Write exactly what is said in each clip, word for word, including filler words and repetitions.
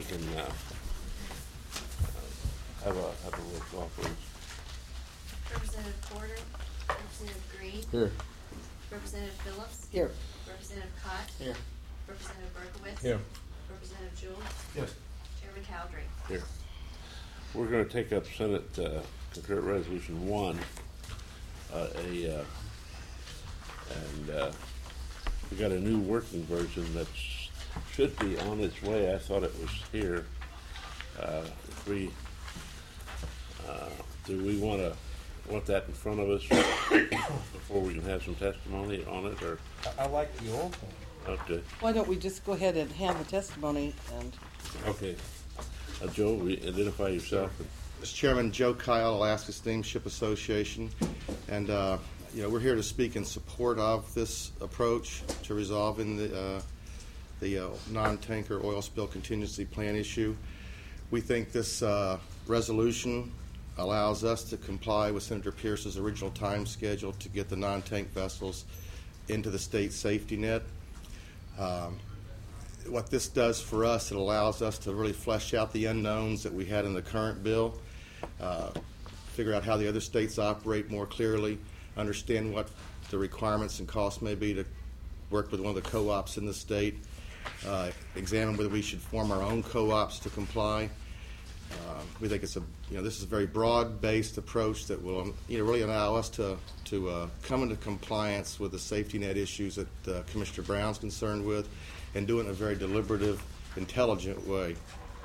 can uh, uh, have a have a roll call, please. Representative Porter, Representative Green, Here. Representative Phillips, Here. Representative Cott, Here. Representative Berkowitz, Here. Representative Jewell, Yes. Chairman Cowdery. Here. We're going to take up Senate uh, Concurrent Resolution one, uh, a, uh, and uh, we got a new working version that should be on its way. I thought it was here. Uh, if we, uh, do we want to want that in front of us before we can have some testimony on it, or I, I like the old one. okay? Why don't we just go ahead and have the testimony and Okay, uh, Joe, re- identify yourself. Mister Chairman, Joe Kyle, Alaska Steamship Association, and uh, you know we're here to speak in support of this approach to resolving the uh, the uh, non-tanker oil spill contingency plan issue. We think this uh, resolution allows us to comply with Senator Pierce's original time schedule to get the non-tank vessels into the state safety net. Um, what this does for us, it allows us to really flesh out the unknowns that we had in the current bill, uh, figure out how the other states operate more clearly, understand what the requirements and costs may be to work with one of the co-ops in the state, uh, examine whether we should form our own co-ops to comply. Uh, we think it's a, you know, this is a very broad-based approach that will, um, you know, really allow us to to uh, come into compliance with the safety net issues that uh, Commissioner Brown's concerned with, and do it in a very deliberative, intelligent way.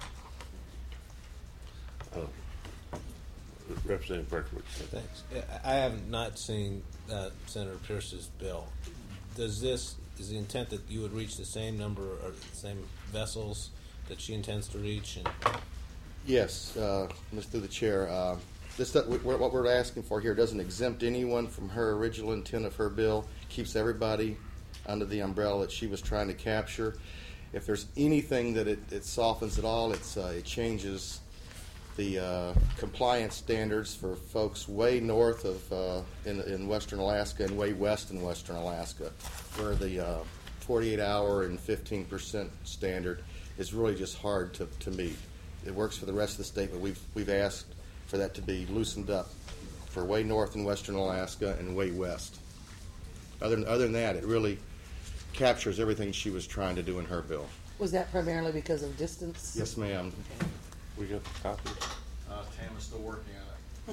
Uh, Representative Berkowitz. Thanks. I have not seen uh, Senator Pierce's bill. Does this, is the intent that you would reach the same number or the same vessels that she intends to reach? And Yes, uh, Mister Through the Chair. Uh, this that we, what we're asking for here doesn't exempt anyone from her original intent of her bill. Keeps everybody under the umbrella that she was trying to capture. If there's anything that it, it softens at all, it's uh, it changes the uh, compliance standards for folks way north of uh, in, in western Alaska and way west in western Alaska, where the uh, forty-eight hour and fifteen percent standard is really just hard to, to meet. It works for the rest of the state, but we've we've asked for that to be loosened up for way north in western Alaska and way west. Other than, other than that, it really captures everything she was trying to do in her bill. was that primarily because of distance? Yes, ma'am. We got the copies. Uh, Tam is still working on it.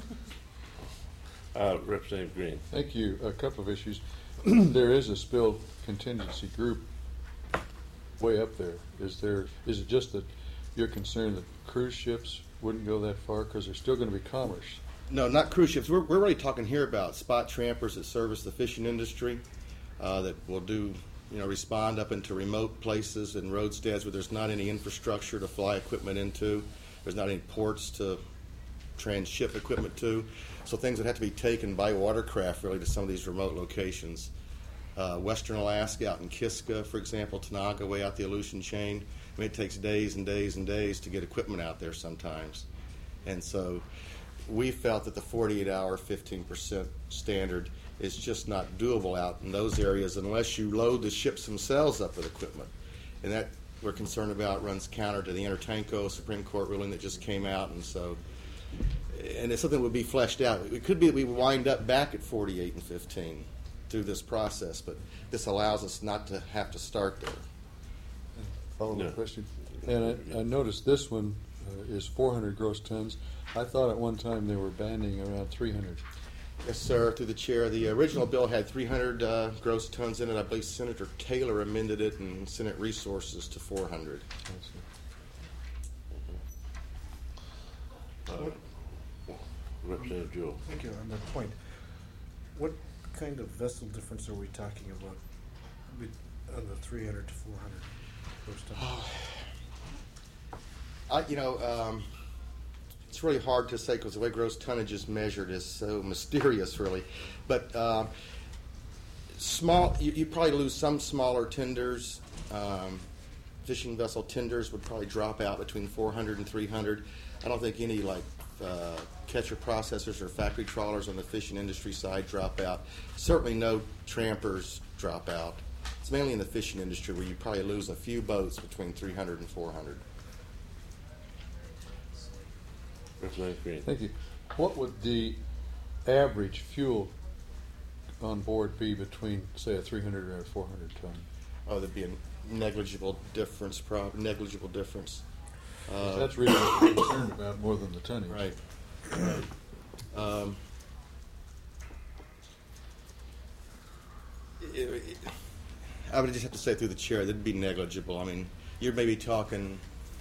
Uh, Representative Green. Thank you. A couple of issues. There is a spill contingency group way up there. Is there? Is it just that you're concerned that cruise ships wouldn't go that far because there's still going to be commerce? No, not cruise ships. We're, we're really talking here about spot trampers that service the fishing industry, uh, that will do, you know, respond up into remote places and roadsteads where there's not any infrastructure to fly equipment into. There's not any ports to transship equipment to. So things that have to be taken by watercraft really to some of these remote locations. Uh, Western Alaska, out in Kiska, for example, Tanaga, way out the Aleutian chain. I mean, it takes days and days and days to get equipment out there sometimes. And so we felt that the forty-eight hour, fifteen percent standard is just not doable out in those areas unless you load the ships themselves up with equipment. And that, we're concerned about, runs counter to the Intertanko Supreme Court ruling that just came out. And so, and it's something that would be fleshed out. It could be that we wind up back at forty-eight and fifteen through this process, but this allows us not to have to start there. Follow-up No. question. And I, I noticed this one uh, is four hundred gross tons. I thought at one time they were banning around three hundred. Yes, sir. Through the chair, the original bill had three hundred uh, gross tons in it. I believe Senator Taylor amended it in Senate Resources to four hundred. Uh, Representative Jewell. Thank you. On that point, what kind of vessel difference are we talking about with, on the three hundred to four hundred gross tons? I, you know, um, it's really hard to say because the way gross tonnage is measured is so mysterious, really. But um, small, you, you probably lose some smaller tenders. Um, fishing vessel tenders would probably drop out between four hundred and three hundred. I don't think any like uh, catcher processors or factory trawlers on the fishing industry side drop out. Certainly no trampers drop out. It's mainly in the fishing industry where you probably lose a few boats between three hundred and four hundred. Representative Green. Thank you. What would the average fuel on board be between, say, a three hundred or a four hundred ton? Oh, there'd be a negligible difference, prob, negligible difference. Uh, That's really what we're concerned about more than the tonnage. Right. Right. Um, it- it- I would just have to say through the chair, that'd be negligible. I mean, you're maybe talking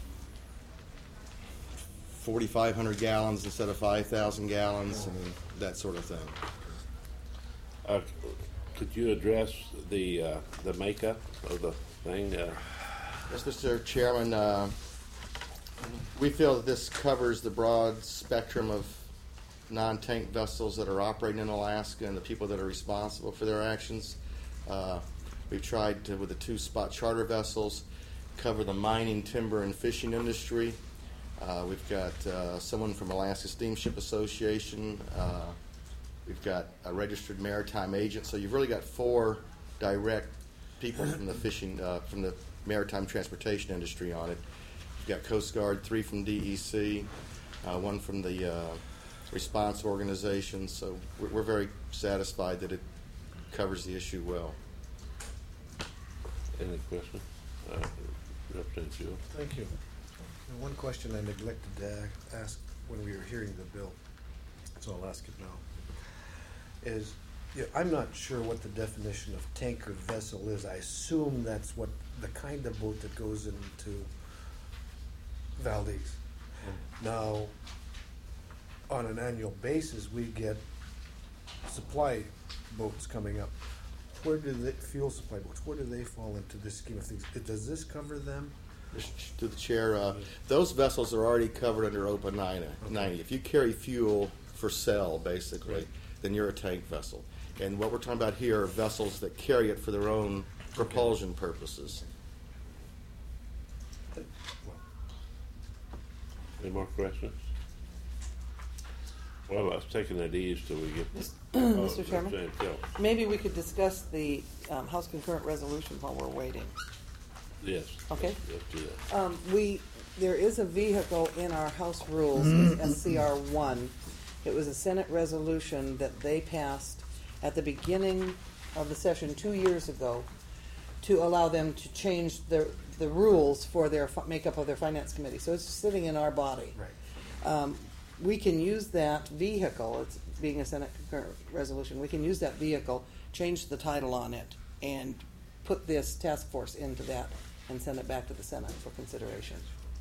forty-five hundred gallons instead of five thousand gallons and that sort of thing. Uh, could you address the uh, the makeup of the thing? Uh, Yes, Mister Chairman, uh, we feel that this covers the broad spectrum of non-tank vessels that are operating in Alaska and the people that are responsible for their actions. Uh, we've tried to, with the two spot charter vessels, cover the mining, timber, and fishing industry. Uh, we've got uh, someone from Alaska Steamship Association. Uh, we've got a registered maritime agent. So you've really got four direct people from the fishing, uh, from the maritime transportation industry on it. You've got Coast Guard, three from D E C, uh, one from the uh, response organization. So we're, we're very satisfied that it covers the issue well. any questions? Uh, Representative Jewell. Thank you. Now, one question I neglected to a- ask when we were hearing the bill, so I'll ask it now, is, yeah, I'm not sure what the definition of tanker vessel is. I assume that's what, the kind of boat that goes into Valdez. Now, on an annual basis, we get supply boats coming up. Where do the fuel supply boats, where do they fall into this scheme of things? Does this cover them? To the chair, uh, those vessels are already covered under OPA ninety. ninety. If you carry fuel for sale, basically, Right. then you're a tank vessel. And what we're talking about here are vessels that carry it for their own propulsion purposes. Any more questions? Well, let's take it at ease till we get. Mister Oh, Chairman? Representative Jewell. Maybe we could discuss the um, House concurrent resolution while we're waiting. Yes. Okay. Let's do that. Um, we, there is a vehicle in our House rules, it's S C R one. It was a Senate resolution that they passed at the beginning of the session two years ago to allow them to change the, the rules for their fi- makeup of their finance committee. So it's sitting in our body. Right. Um, we can use that vehicle, it's being a Senate concurrent resolution, we can use that vehicle, change the title on it, and put this task force into that and send it back to the Senate for consideration.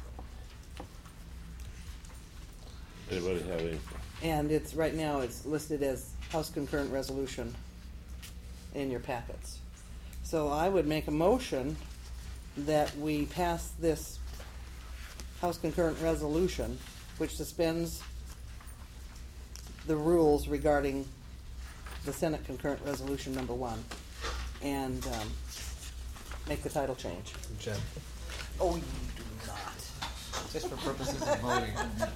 Anybody have any? And it's, right now, it's listed as House concurrent resolution in your packets. So I would make a motion that we pass this House concurrent resolution, which suspends the rules regarding the Senate concurrent resolution number one, and um, make the title change. Jen. Oh, you do not. Just for purposes of voting.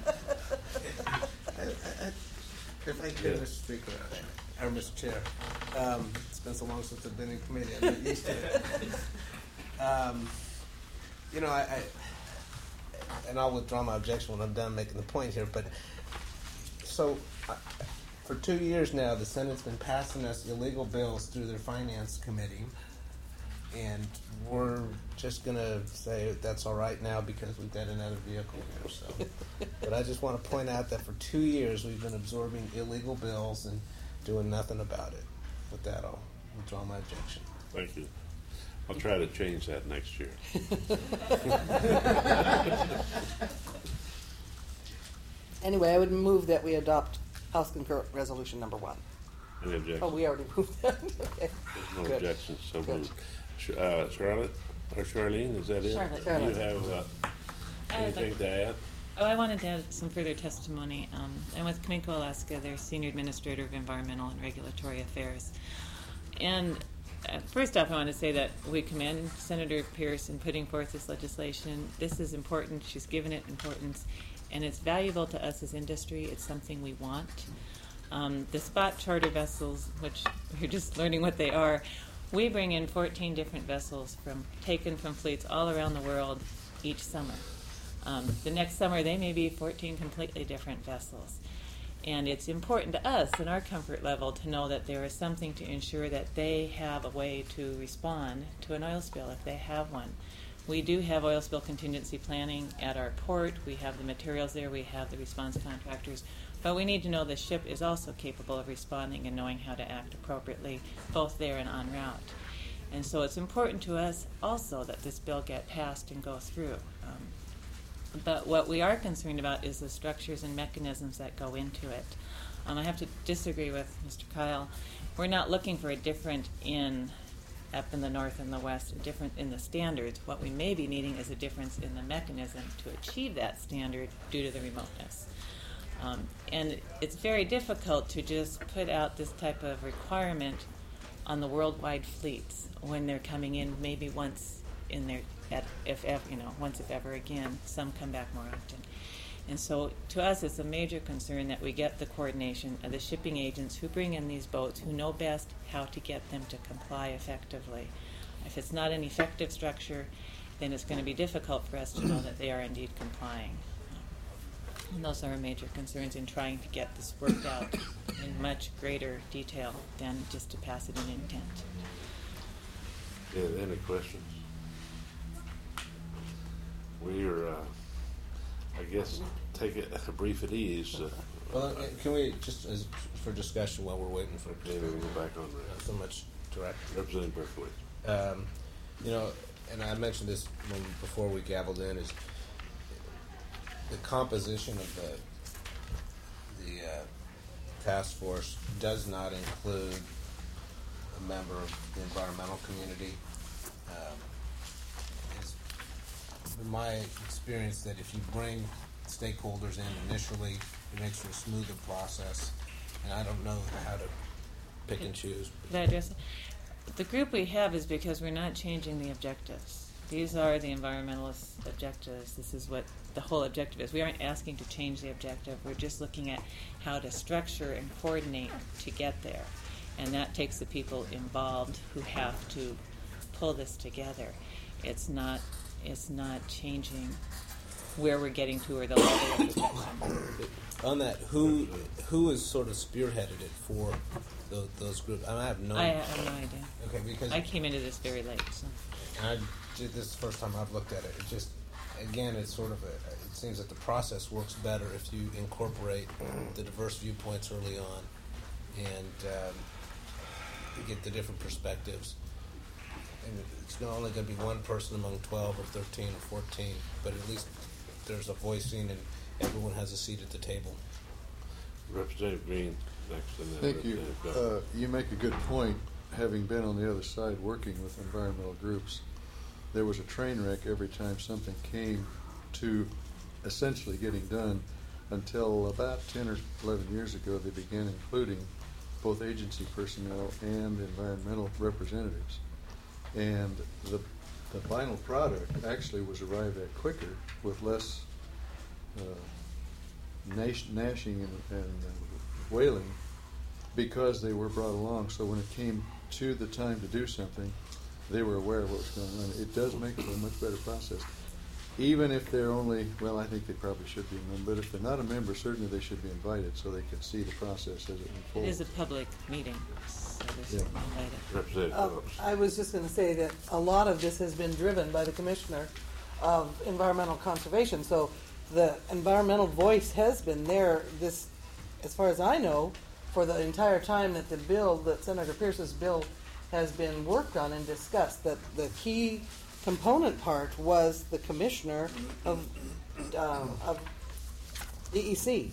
If I could, Mister Speaker, or Mister Chair, um, it's been so long since I've been in committee, I'm not used to it. Um, you know, I, I, and I'll withdraw my objection when I'm done making the point here, but, so, I, for two years now, the Senate's been passing us illegal bills through their Finance Committee, and we're just gonna say that's all right now because we've got another vehicle here, so. But I just want to point out that for two years, we've been absorbing illegal bills and doing nothing about it. With that, I'll withdraw my objection. Thank you. I'll try to change that next year. Anyway, I would move that we adopt House concurrent resolution number one. Any objections? Oh, we already moved that, okay. There's no Good. objections, so Good. moved. Sh- uh, Charlotte, or Charlene, is that it? Charlotte. Do you Charlotte. have uh, I have anything a- to add? Oh, I wanted to add some further testimony. Um, I'm with Cominco, Alaska, their Senior Administrator of Environmental and Regulatory Affairs. And uh, first off, I want to say that we commend Senator Pierce in putting forth this legislation. This is important. She's given it importance. And it's valuable to us as industry. It's something we want. Um, the spot charter vessels, which we're just learning what they are, we bring in fourteen different vessels from taken from fleets all around the world each summer. Um, the next summer, they may be fourteen completely different vessels. And it's important to us in our comfort level to know that there is something to ensure that they have a way to respond to an oil spill if they have one. We do have oil spill contingency planning at our port. We have the materials there. We have the response contractors. But we need to know the ship is also capable of responding and knowing how to act appropriately, both there and en route. And so it's important to us also that this bill get passed and go through. Um, But what we are concerned about is the structures and mechanisms that go into it. Um, I have to disagree with Mister Kyle. We're not looking for a different in up in the north and the west, a different in the standards. What we may be needing is a difference in the mechanism to achieve that standard due to the remoteness. Um, and it's very difficult to just put out this type of requirement on the worldwide fleets when they're coming in maybe once in their At if ever, you know, once if ever again, some come back more often. And so to us, it's a major concern that we get the coordination of the shipping agents who bring in these boats, who know best how to get them to comply effectively. If it's not an effective structure, then it's going to be difficult for us to know that they are indeed complying. And those are our major concerns in trying to get this worked out in much greater detail than just to pass it in intent. Yeah, any questions? We're, uh, I guess, take it a brief at ease. Uh, Well, uh, can we, just as for discussion while we're waiting for maybe we'll go back on not that. so much direct. Representative Berkowitz. Um, you know, and I mentioned this when, before we gavelled in, is the composition of the the uh, task force does not include a member of the environmental community. Um, it's been my experience that if you bring stakeholders in initially, it makes for a smoother process. And I don't know how to pick and choose. Could I address it? The group we have is because we're not changing the objectives. These are the environmentalist objectives. This is what the whole objective is. We aren't asking to change the objective. We're just looking at how to structure and coordinate to get there. And that takes the people involved who have to pull this together. It's not, it's not changing where we're getting to or the level of protection. On that, who who has sort of spearheaded it for those, those groups? I, mean, I have no. I have no idea. Okay, because I came into this very late. So. I did this is the first time I've looked at it. It just, again, it's sort of a. It seems that the process works better if you incorporate the diverse viewpoints early on, and um, you get the different perspectives. And it's not only going to be one person among twelve or thirteen or fourteen, but at least there's a voicing and everyone has a seat at the table. Representative Green, next. And then Thank you. Representative Gov. Uh, you make a good point. Having been on the other side working with environmental groups, there was a train wreck every time something came to essentially getting done until about ten or eleven years ago they began including both agency personnel and environmental representatives. And the, the final product actually was arrived at quicker with less uh, gnash, gnashing and, and uh, wailing because they were brought along. So when it came to the time to do something, they were aware of what was going on. It does make it a much better process. Even if they're only, well, I think they probably should be a member, but if they're not a member, certainly they should be invited so they can see the process as it It unfolds. is a public meeting, so they're Yeah. certainly invited. Representative Uh, Phillips. I was just going to say that a lot of this has been driven by the Commissioner of Environmental Conservation. So the environmental voice has been there, this, as far as I know, for the entire time that the bill, that Senator Pierce's bill has been worked on and discussed. That the key component part was the Commissioner of, um, of D E C.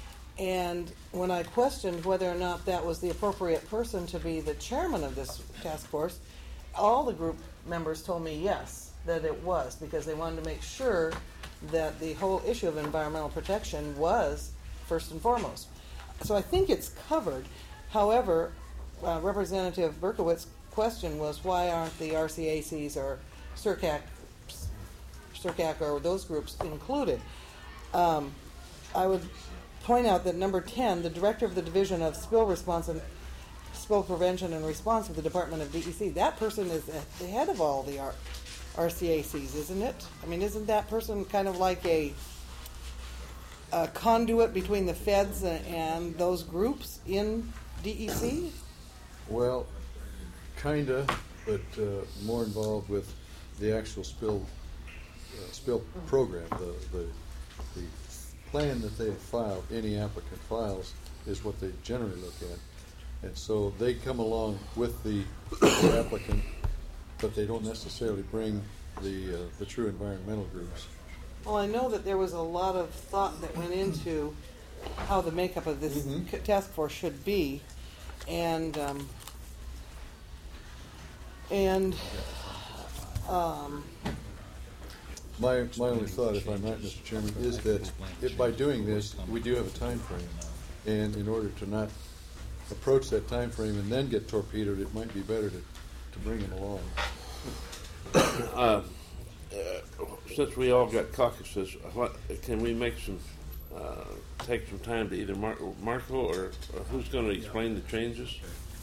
And when I questioned whether or not that was the appropriate person to be the chairman of this task force, all the group members told me yes, that it was, because they wanted to make sure that the whole issue of environmental protection was first and foremost. So I think it's covered. However, uh, Representative Berkowitz's question was, why aren't the R C A Cs or C R C A C, C R C A C or those groups included? Um, I would point out that number ten, the director of the Division of Spill Response and Spill Prevention and Response of the Department of D E C, that person is at the head of all the R- R C A Cs, isn't it? I mean, isn't that person kind of like a, a conduit between the feds and, and those groups in D E C? Well, kinda, but uh, more involved with the actual spill uh, spill program. The, the the plan that they file, any applicant files, is what they generally look at, and so they come along with the applicant, but they don't necessarily bring the uh, the true environmental groups. Well, I know that there was a lot of thought that went into how the makeup of this Mhm. c- task force should be, and um, and um, My, my only thought, if I might, Mister Chairman, is that if by doing this, we do have a time frame. And in order to not approach that time frame and then get torpedoed, it might be better to, to bring them along. Uh, uh, since we all got caucuses, what, can we make some, uh, take some time to either Mar- Marco or, or who's going to explain the changes?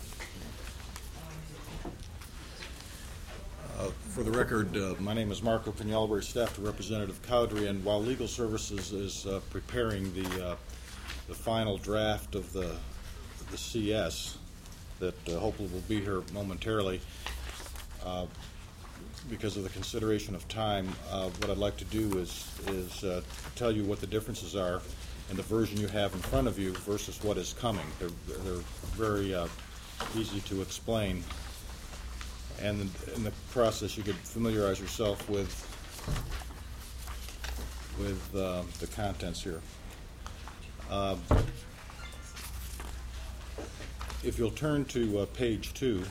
Uh, For the record, uh, my name is Marco Peñalver, staff to Representative Cowdery, and while Legal Services is uh, preparing the uh, the final draft of the the C S that uh, hopefully will be here momentarily, uh, because of the consideration of time, uh, what I'd like to do is is uh, tell you what the differences are in the version you have in front of you versus what is coming. They're they're very uh, easy to explain. And in the process, you could familiarize yourself with with uh, the contents here. Uh, if you'll turn to uh, page two,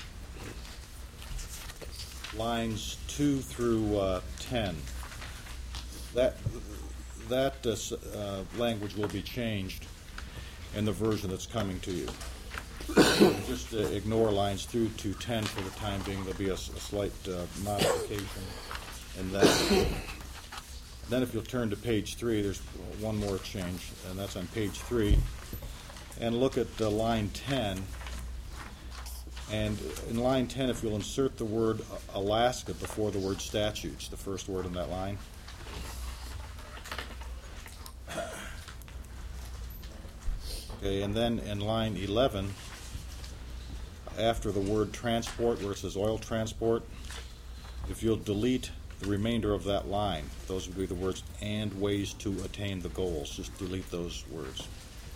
lines two through uh, ten, that that uh, s- uh, language will be changed in the version that's coming to you. Just uh, ignore lines through to ten for the time being. There'll be a, s- a slight uh, modification in that. Then if you'll turn to page three, there's one more change, and that's on page three. And look at uh, line ten. And in line ten, if you'll insert the word Alaska before the word statutes, the first word in that line. Okay, and then in line eleven, after the word transport, where it says oil transport, if you'll delete the remainder of that line, those would be the words and ways to attain the goals. Just delete those words.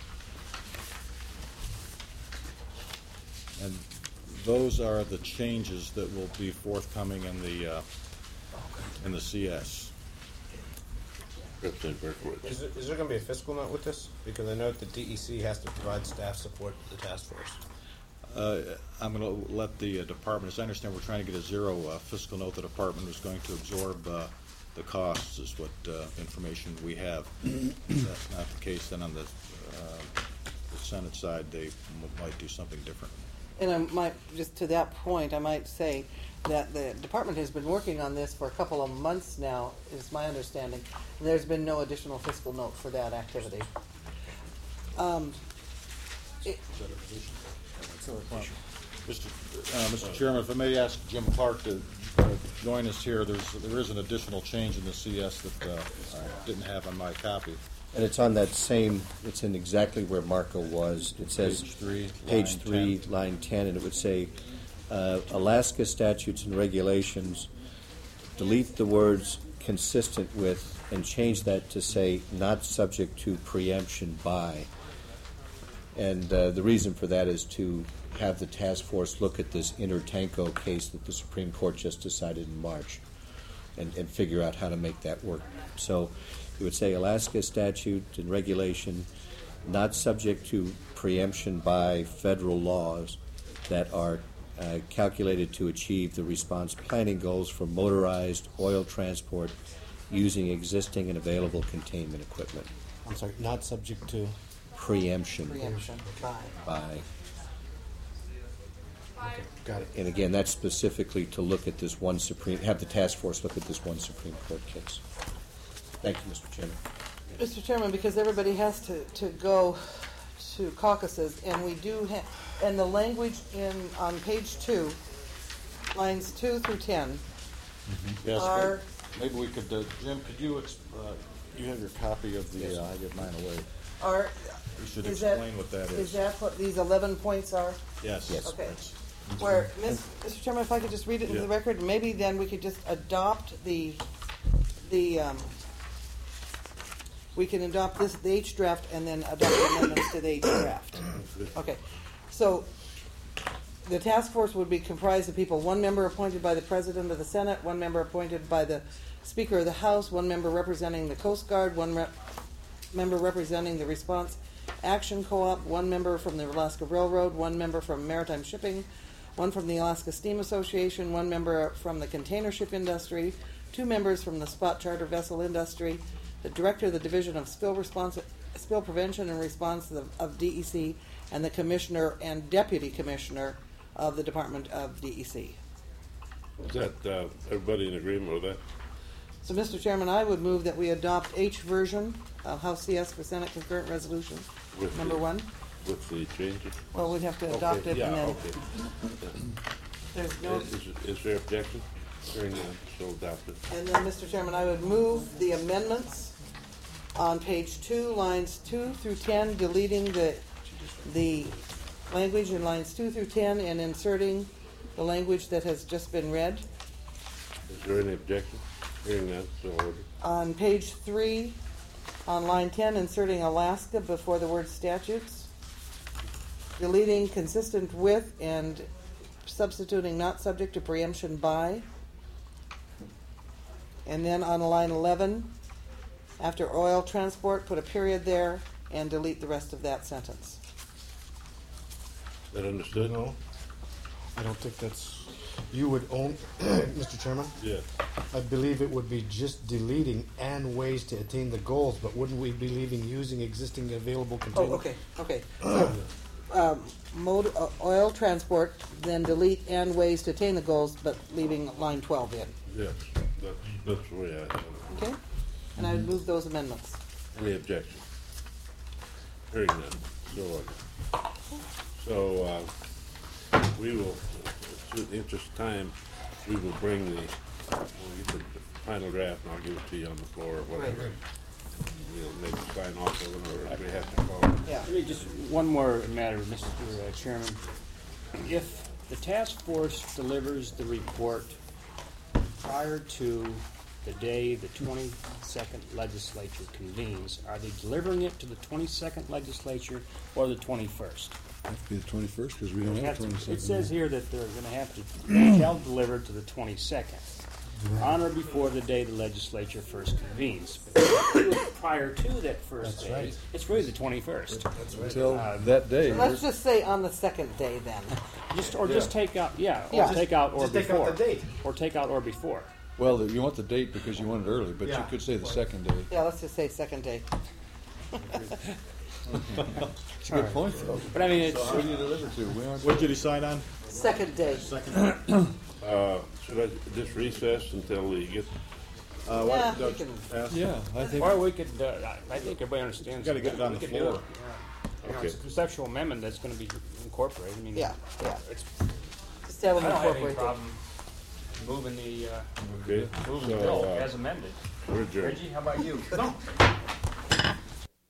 And those are the changes that will be forthcoming in the uh, in the C S. Representative Berkowitz. Is there, is there going to be a fiscal note with this? Because I know that the D E C has to provide staff support to the task force. Uh, I'm going to let the uh, department, as I understand, we're trying to get a zero uh, fiscal note. The department is going to absorb uh, the costs, is what uh, information we have. If that's not the case, then on the, uh, the Senate side, they m- might do something different. And I might, just to that point, I might say that the department has been working on this for a couple of months now, is my understanding. And there's been no additional fiscal note for that activity. Um, it- Mister Uh, Mister Chairman, if I may ask Jim Clark to uh, join us here, there's, there is an additional change in the C S that uh, I didn't have on my copy. And it's on that same, it's in exactly where Marco was. It says. Page three, Page line three, ten. line ten, and it would say, uh, Alaska statutes and regulations, delete the words consistent with, and change that to say, not subject to preemption by. And uh, the reason for that is to have the task force look at this Intertanko case that the Supreme Court just decided in March and, and figure out how to make that work. So it would say Alaska statute and regulation not subject to preemption by federal laws that are uh, calculated to achieve the response planning goals for motorized oil transport using existing and available containment equipment. I'm sorry, not subject to. Preemption Preemption by. by. Got it. And again, that's specifically to look at this one Supreme, have the task force look at this one Supreme Court case. Thank you, Mister Chairman. Mister Chairman, because everybody has to, to go to caucuses, and we do have, and the language in, on page two, lines two through ten, Yes, are, maybe we could, uh, Jim, could you, ex- uh, you have your copy of the, uh, I get mine away. are, You should is that, explain what that is is. that what these eleven points are? Yes. Okay. That's- Where, Miz Mister Chairman, if I could just read it into the Yeah. record, maybe then we could just adopt the, the, um, we can adopt this, the H draft, and then adopt amendments to the H draft. Okay, so the task force would be comprised of people, one member appointed by the President of the Senate, one member appointed by the Speaker of the House, one member representing the Coast Guard, one rep- member representing the Response Action Co-op, one member from the Alaska Railroad, one member from Maritime Shipping, one from the Alaska Steam Association, one member from the container ship industry, two members from the spot charter vessel industry, the director of the Division of Spill Response, Spill Prevention and Response of, of D E C, and the commissioner and deputy commissioner of the Department of D E C. Is that, uh, everybody in agreement with that? So, Mister Chairman, I would move that we adopt H version of House C S for Senate concurrent resolution, With number the- one. With the changes? Well, we'd have to adopt Okay, it yeah, and then okay. there's no. Is, is there objection? Hearing none, so adopted. And then, Mister Chairman, I would move the amendments on page two, lines two through ten, deleting the, the language in lines two through ten and inserting the language that has just been read. Is there any objection? Hearing none, so ordered. On page three, on line ten, inserting Alaska before the word statutes. Deleting consistent with and substituting not subject to preemption by. And then on line eleven, after oil transport, put a period there and delete the rest of that sentence. That understood? No, I don't think that's, you would own, Mister Chairman, Yeah. I believe it would be just deleting and ways to attain the goals, but wouldn't we be leaving using existing available Oh, containers? okay, okay. So, um, mode, uh, oil transport, then delete and ways to attain the goals, but leaving line twelve in. Yes, that's, that's the way I have it. Okay? And I would move those amendments. Any objection? Hearing none, so ordered. So, uh, we will, in the interest of time, we will bring the, we'll get the the final draft and I'll give it to you on the floor or whatever. We'll maybe sign off of it or if we have to call it. Yeah. Let me just, one more matter, Mister Chairman. If the task force delivers the report prior to the day the twenty-second legislature convenes, are they delivering it to the twenty-second legislature or the twenty-first? Have to be the twenty-first, because we don't have twenty-second. It says here that they're gonna have to, they shall deliver to the twenty-second, on or before the day the legislature first convenes. But if they do it prior to that first day, it's really the twenty-first. Until Uh, that day. Let's just say on the second day then. Just, or just take out, yeah, or Yeah. take out or Just take out before. the date. Or take out or before. Well, the- you want the date because you want it early, but you Yeah. could say the second day. Yeah, let's just say second day. It's a good point, though. But I mean, it's, Who do you deliver to? We aren't. What did you decide on? Second day. Uh, should I just recess until we get, Uh, Yeah, what, we Doug, can- ask? Yeah, I think. or we could, uh, I I think everybody understands. Gotta get it on we the could do floor. it, yeah. You know, it's a Okay. conceptual amendment that's gonna be incorporated. I mean, Yeah, yeah. It's, Just have I them don't have any incorporate it. problem moving the, uh, okay? moving the So, bill uh, as amended. we're adjourned. Reggie, how about you? No.